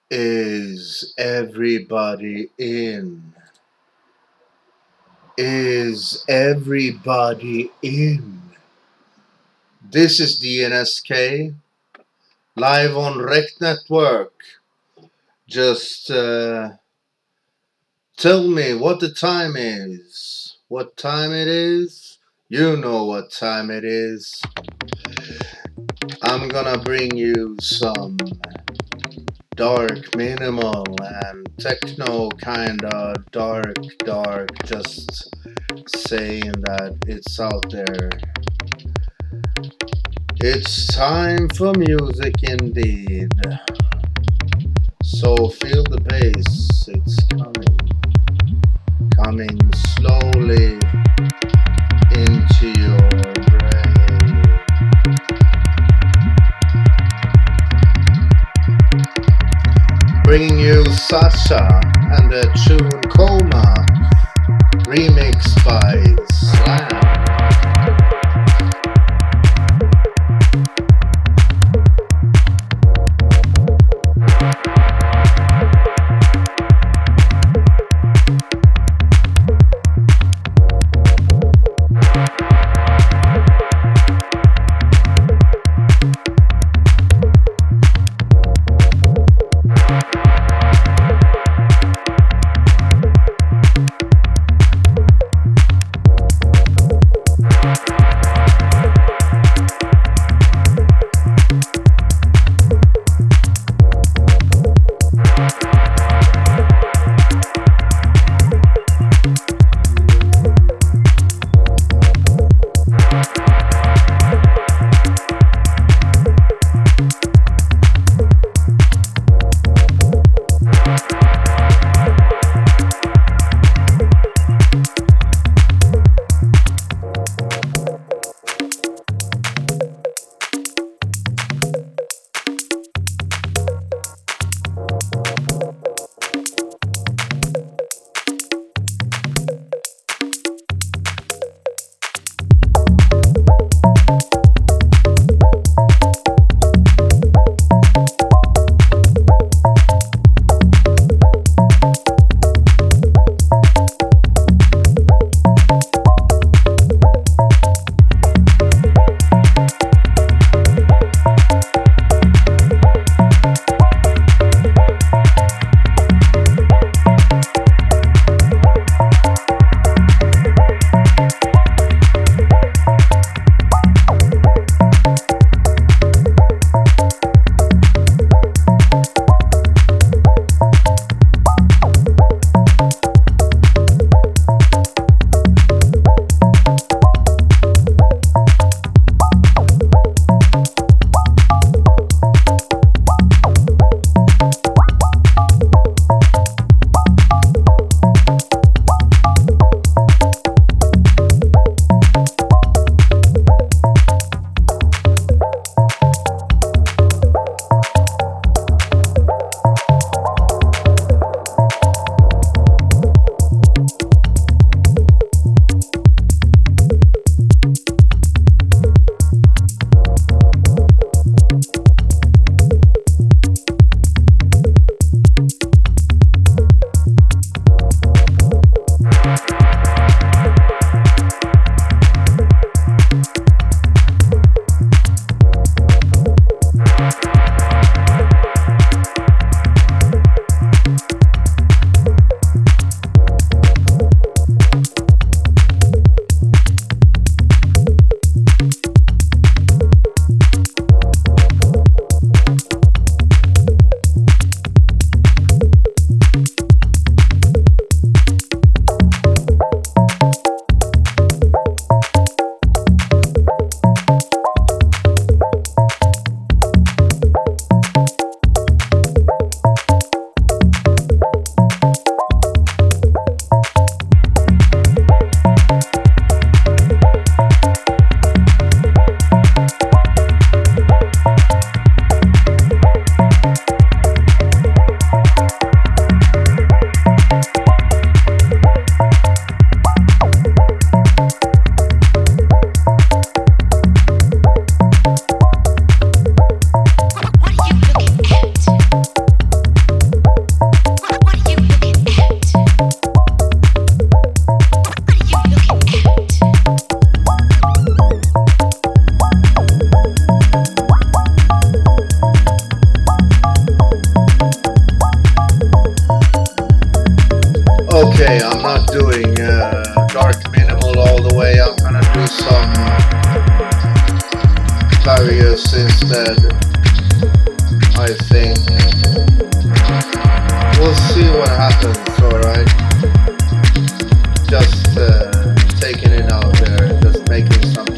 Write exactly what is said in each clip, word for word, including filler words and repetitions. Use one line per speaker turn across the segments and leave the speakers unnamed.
Is everybody in? Is everybody in? This is D N S K, live on Rec Network. Just uh, tell me what the time is. What time it is? You know what time it is. I'm gonna bring you some dark minimal and techno kinda dark dark, just saying that it's out there. It's time for music indeed. So feel the bass, it's coming, coming slowly into your brain. Bringing you Sasha and the tune Coma, remixed by Slam. doing uh, dark minimal all the way. I'm gonna do some various instead, I think. We'll see what happens, alright? Just uh, taking it out there, just making something.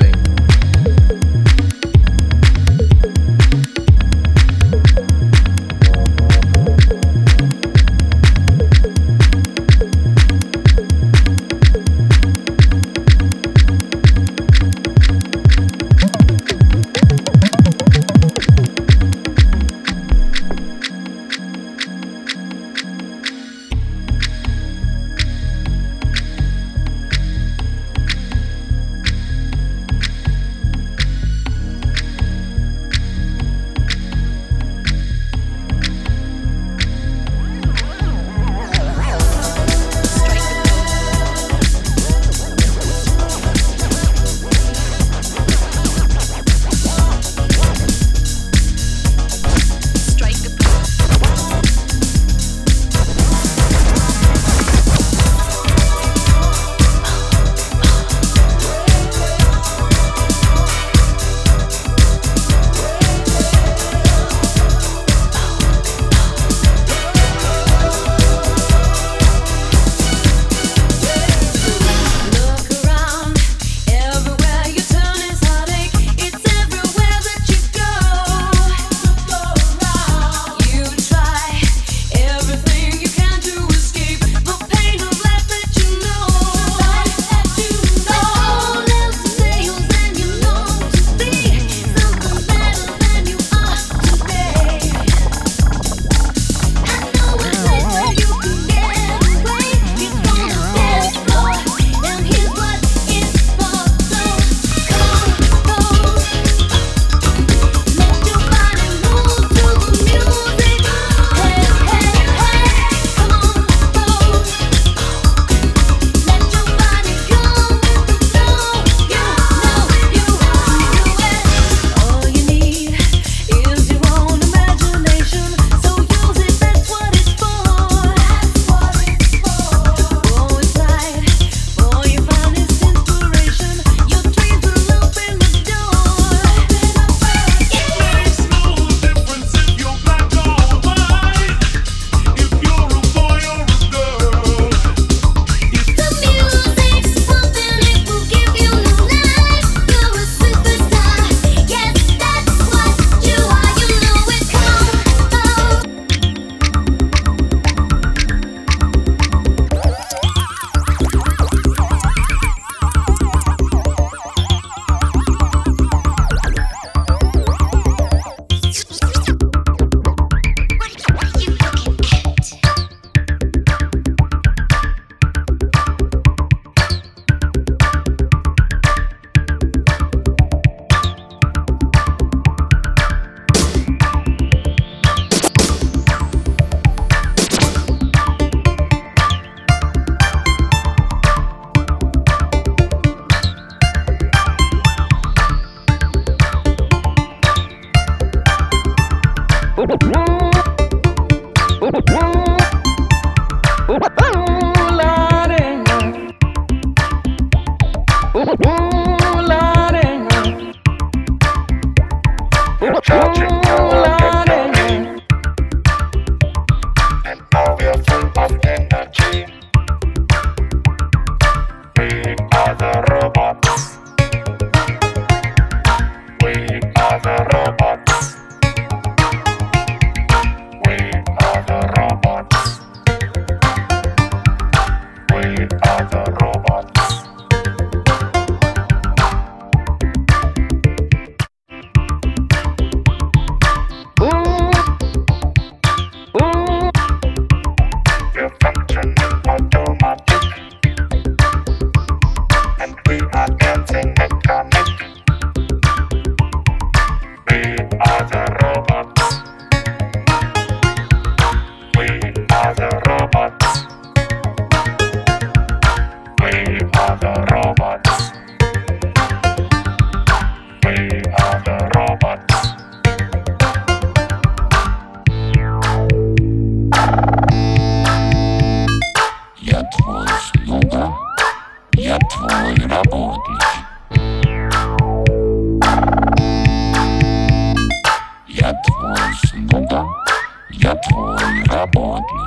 Desnuda y atorada body.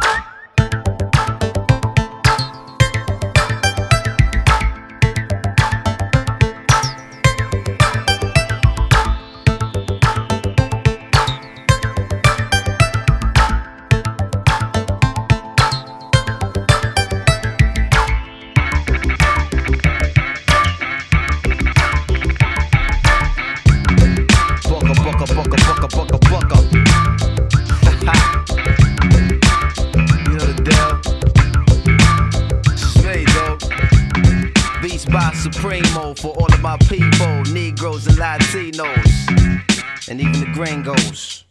Supremo for all of my people, Negroes and Latinos, and even the gringos.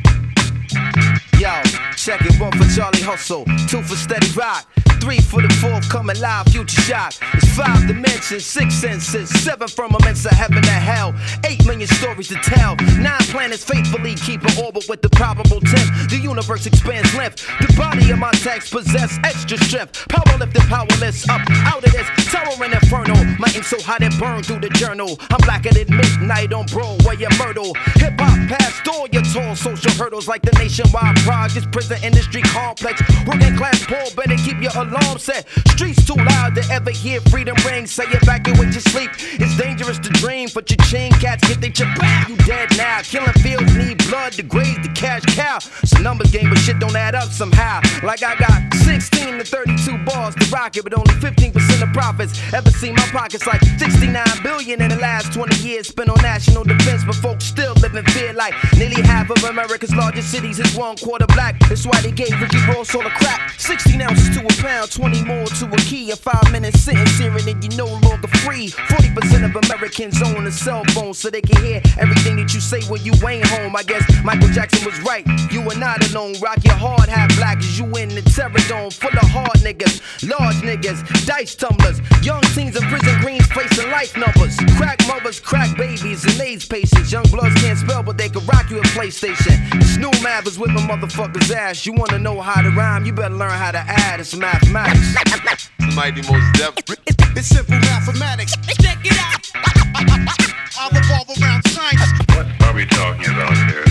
Yo, check it, one for Charlie Hustle, two for Steady Rock, three for the forthcoming live future shock. It's five dimensions, six senses, seven firmaments of heaven and hell, eight million stories to tell, nine planets faithfully keep an orbit with the probable tenth. The universe expands length, the body of my text possess extra strength. Power lifted, powerless, up out of this towering inferno. My ink so hot it burned through the journal. I'm blacker than midnight on Broadway and Myrtle. Hip hop past all your tall social hurdles like the nationwide projects, prison industry complex. Working class poor, better keep your alarm set. Streets too loud to ever hear freedom ring. Say evacuate your sleep. It's dangerous to dream, but your chain cats get they chip out. You dead now. Killing fields need blood to graze the cash cow. It's a numbers game, but shit don't add up somehow. Like I got sixteen to thirty-two bars to rock it, but only fifteen percent of profits. Ever seen my pockets like sixty-nine billion in the last twenty years spent on national defense, but folks still live in fear like nearly half of America's largest cities is one quarter black. That's why they gave Ricky Ross all the crap. sixteen ounces to a pound, twenty more to a key. A five minute sentence hearing and you're no longer free. forty percent of Americans own a cell phone so they can hear everything that you say when you ain't home. I guess Michael Jackson was right. You are not alone. Rock your hard hat black as you in the terror dome. Full of hard niggas, large niggas, dice tumblers. Young teens in prison greens facing life numbers. Crack mothers, crack babies, and AIDS patients. Young bloods can't spell, but they can rock you a PlayStation. Snoo math is whipping motherfuckers' ass. You wanna know how to rhyme? You better learn how to add. It's mathematics.
Mighty Most Def.
It's simple mathematics. Check it out. I'll revolve around science.
What are we talking about here?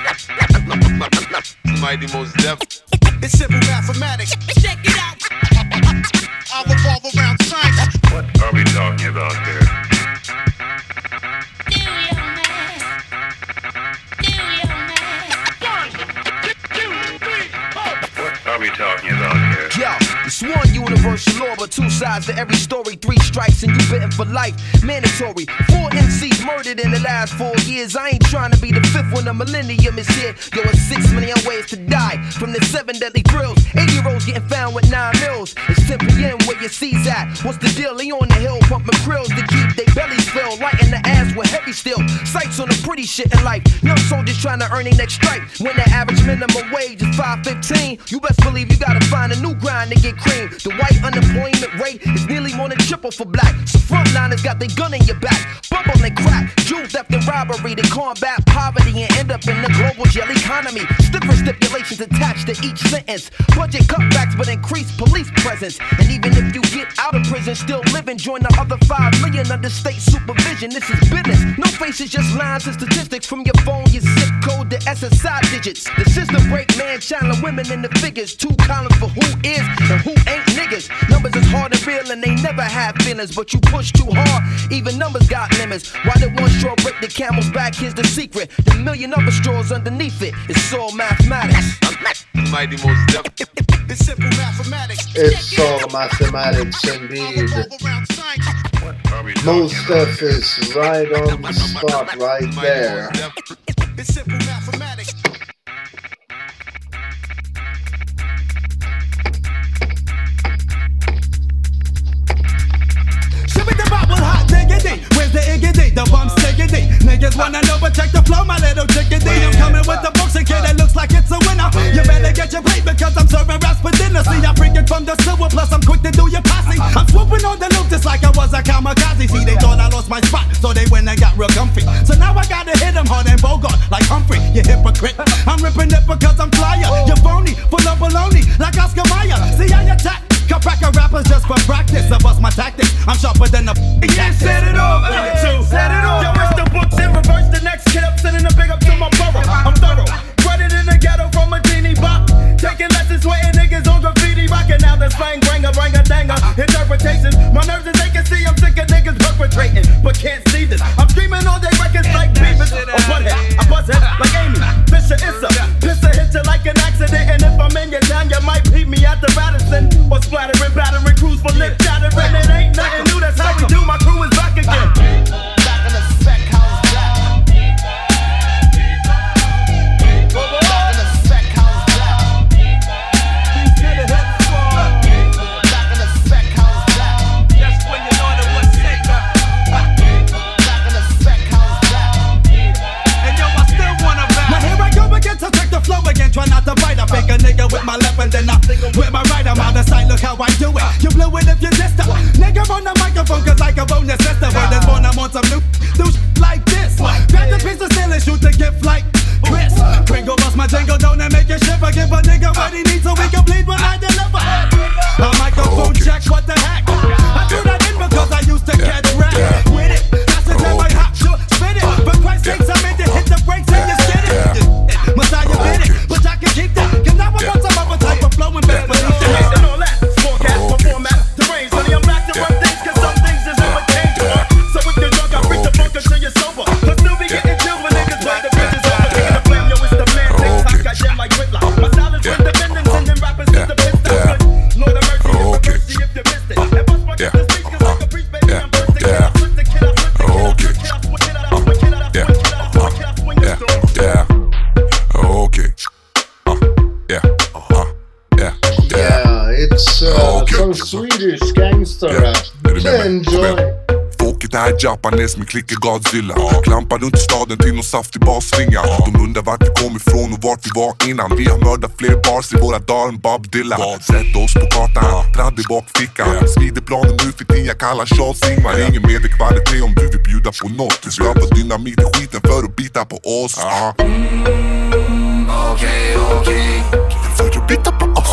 Mighty Most Def.
It's simple mathematics. Check it out. I'll revolve around science.
What are we talking about here?
Do your math. Do your math.
What are we talking about here?
Yo, it's one universal law, but two sides to every story. Three strikes and you bitten for life. Mandatory. Four M Cs murdered in the last four years. I ain't trying to be the fifth when the millennium is here. Yo, it's six million ways to die from the seven deadly thrills. Eight-year-olds getting found with nine mils. It's ten P M where your C's at. What's the deal? He on the hill pumping krills to keep they bellies filled. Lighting the ass with heavy steel. Sights on the pretty shit in life. Young soldiers trying to earn their next strike. When the average minimum wage is five fifteen, you best believe you gotta find a new grind to get cream. The white unemployment rate is nearly more than triple for black. So frontliners got their gun in your back. Bubble and crack, jewel theft and robbery to combat poverty and end up in the global jail economy. Stiffer stipulations attached to each sentence. Budget cutbacks but increased police presence. And even if you get out of prison, still living, join the other five million under state supervision. This is business. No faces, just lines and statistics from your phone, your zip code, the S S I digits. The system break man, channeling women in the figures. Two columns for who is and who ain't niggas. Numbers is hard and real and they never have feelings, but you push too hard, even numbers got limits. Why did one straw break the camel's back? Here's the secret. The million other straws underneath it. It's all mathematics.
Mighty Most Def.
It's simple mathematics.
It's all mathematics indeed.
What are we talking
Most
about
stuff
here?
is right on the spot, right there.
It's simple mathematics. Shimmy the bop with hot diggity. Where's the iggity? The bump stickity. Niggas wanna know, but check the flow, my little chickadee. I'm coming with the books and kid that looks like it's a winner. You better get your plate because I'm serving raps for dinner. See, I'm freaking from the sewer, plus I'm quick to do your posse. I'm swooping on the loop just like I was a kamikaze. See, they thought I lost my spot, so they went and got real comfy. So now I gotta hit them hard and Bogart like Humphrey, you hypocrite. I'm ripping it because I'm flyer. You're phony, full of baloney, like Oscar Mayer. See how you attack? Cracker rappers just for practice. I bust my tactics. I'm sharper than a yeah, set it off. Set it off. Yo, it's the books in reverse. The next kid up sending a big up to my borough. I'm thorough. Ready people lip chatter, and it ain't nothing new. That's how we do. My crew is back again.
Back in the spec house, back. Back in the spec house, back. Back in the spec house, back.
That's when you know that what's safe.
Back in the spec house, back.
And yo, I still wanna back. Now here I go again to take the flow again. Try not to bite. I pick a nigga with my left and then I with my right. I'm out of sight. Look how I do it. You blew it if you dissed up. Nigga on the microphone cause I can bonus sister. Word is born, I'm on some new do sh- like this. Grab the piece of steel and shoot the gift like Chris. Pringle bust my jingle, don't it make you shiver. Give a nigga what he needs so we can bleed when I deliver. A microphone check, what the heck? I threw that in because I used to catch rap with it. That's the time I hot shoot, spit it. For Christ's sakes, I meant to hit the brakes and you skid it. Messiah bid it, but I can keep that. Cause now I want some other type of flow and back. But I'm and all that. Forecast, performat, the range. Honey, I'm back to run things cause some things is never change. So if you're drunk, I bring the funk until you're sober. But still be getting chilled when niggas play the bitches over. Kicking the flame, yo, it's the man. TikTok, I jam like Gridlock. My style is independent, sending rappers to the pit stop. Lord of mercy, it's the mercy if you missed it. And bust my the speech cause like a priest, baby, I'm bursting. Kid, I switch the kid, I switch the kid, I switch it, I switch it, I switch it, I switch it, I switch it, I switch it, I swing it, I swing it.
Yeah. Okay. Uh, yeah. Uh, yeah.
Yeah, it's uh,
Okay.
some Swedish gangster rap.
Är du med mig?
Enjoy.
Folket är Japanes med klicker Godzilla. Klampar runt i staden till någon saftig basringa. De undrar vart vi kom ifrån och vart vi var innan. Vi har mördat fler bars i våra dagar än Bob Dylan. Sätt oss på kartan, tradd i bakfickan. Svider planen nu för tiden, jag kallar Charles Ingmar. Ingen med kvalitet om du vill bjuda på något. Du skapar dynamit i skiten för att bita på oss. Ja.
Okej, okej.
För att bita på oss.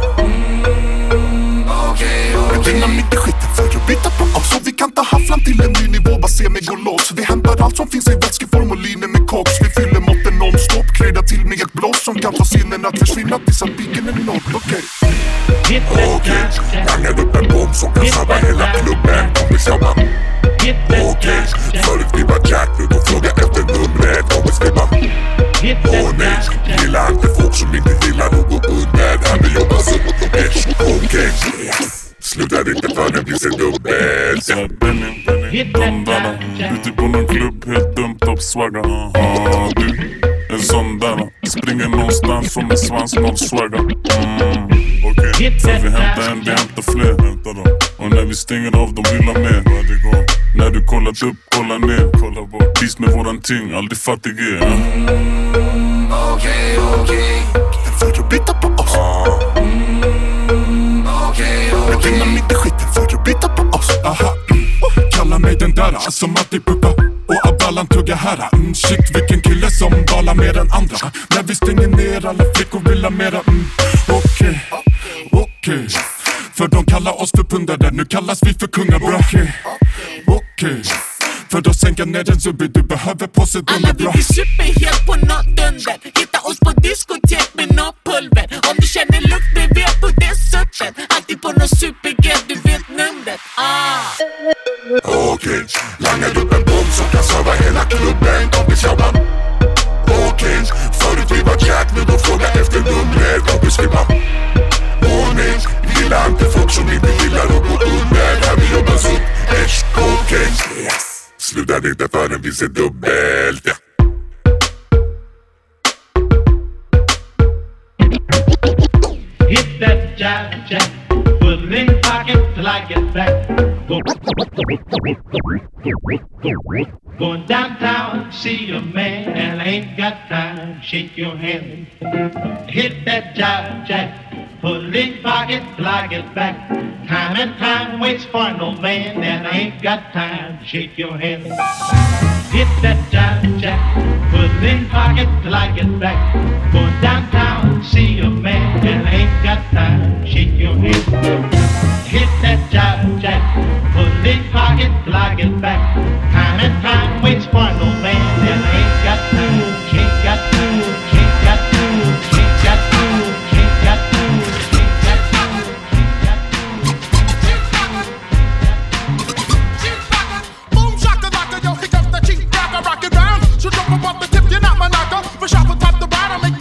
Okej,
Med
okej.
dynamit i skiten för att bita på oss. Så vi kan ta hafflan till en ny nivå, bara se mig gå loss. Vi hämtar allt som finns i vätskeform och liner med koks. Vi fyller måtten non-stop, krydda till med ett blås som kan få sinnen att försvinna tills att biken är nådd. Okej. Okej, langar upp en bomb som kan sabba hela klubben. Kompis jobba. Okej, förut vi var Jack, nu då fråga efter numret. Kompis vi bara åh nej, gillar inte folk som inte gillar att gå under. Här vi jobbar så mot de bitch. Okej, slutar inte förrän vi ser dubbelt.
Såhär Benny, de där ute på någon klubb, helt dumt upp swagga. Ah, du, en sån där springer någonstans som en svans, noll swagga. Mm, okej, okay. För vi hämtar en, vi hämtar fler, hämtar dem. Och när vi stänger av, de vill ha mer. Det går. När du kollat upp, kolla ner, kolla bort. Vis med våran ting, aldrig fattig är.
Okej, okej.
För att bita på oss.
Okej,
Med
okej.
dynamit i skiten för att bita på oss. Aha, mm. Kalla mig den där som alltid puppa och Abalan tuggar här. Mm, shit vilken kille som balar mer än andra. När vi stänger ner alla flickor vill ha mera. Mm, okej, okej. För de kallar oss för pundare, nu kallas vi för kungar bra. Okej, okej. För då sänka ner den subbi, du behöver på sig
Alla
dunder
vi
bra.
blir super på något dunder. Hitta oss på diskotek med något pulver. Om du känner lukt, vi vet på det suppen. Alltid på något super-get, du vet numret. Ah.
Okej, langar upp en bomb som kan serva hela klubben. Kompis jobba. Okej, förut vi var Jack, nu då fråga efter numret. Kompis vi bara åh nej, gillar inte folk som inte gillar att gå under. Här vi jobbar så äsch. Okej, slutar inte förrän vi ser dubbelt. Ja.
Hit that jive jack, put it in the pocket till I get back. Go, going downtown, see a man, and I ain't got time. Shake your hand. Hit that jive jack, put it in the pocket till I get back. Time and time waits for no man, and I ain't got time. Shake your hand. Hit that jive jack, put it in the pocket till I get back. Going downtown, see a man, and I ain't got time. Shake your hand. Hit that jive jack, put it in the pocket till I get back. Time and time waits for no man, and I ain't got time. Shake got to, shake got to, shake got to, shake got to, shake got to, shake got to.
Boom shakalaka, yo, hit up the cheek, rock a rock it round. So jump up off the tip, you're not my knocker. For sharp on top the ride, I make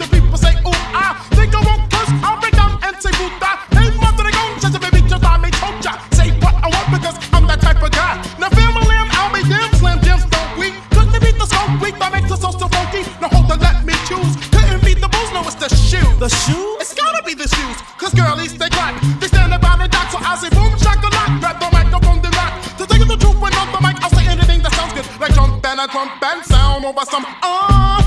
the shoes.
The shoes?
It's gotta be the shoes, cause girlies they crack. They stand around and dock, so I say boom shakalaka. Grab the microphone, the rock. To take the truth when on the mic, I'll say anything that sounds good. Like jump and a trump and sound over some uh